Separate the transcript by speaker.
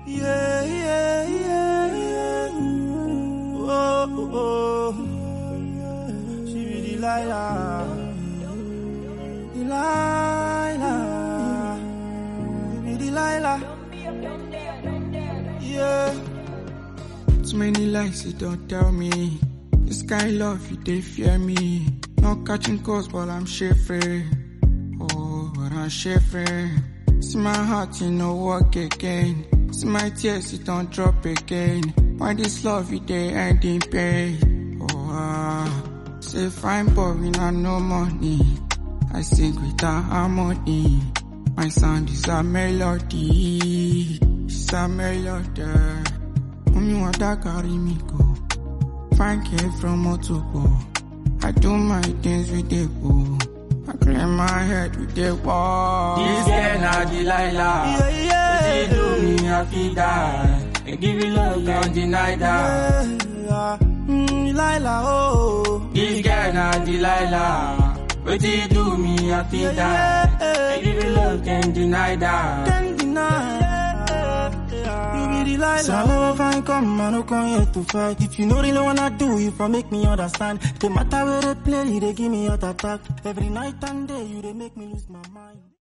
Speaker 1: Yeah, yeah, yeah, yeah. Oh, oh. She be Delilah. Delilah. You be Delilah. Yeah.
Speaker 2: Too many lies you don't tell me. This kind of love you they fear me. Not catching calls but I'm shivering. Oh, but I'm shivering. See my heart you no work again. See my tears you don't drop again. Why this love you they end in pain? Oh, say fine boy we not no money. I sing without harmony. My sound is a melody. It's a melody. Mommy want to carry me go. Fine kid from Otobo. I do my things with the boo. I clear my head with the wall.
Speaker 3: This girl na Delilah.
Speaker 1: Yeah, yeah.
Speaker 3: What you do me happy die. I give you love, can't deny that.
Speaker 1: Yeah. Delilah, oh.
Speaker 3: This girl na Delilah. What you do me happy die. I give you love, can't deny that.
Speaker 1: Can't deny. You be Delilah.
Speaker 4: So I never find come, I no come here to fight. If you know really wanna do, you for make me understand. The matter where they play, you they give me heart attack. Every night and day, you they make me lose my mind.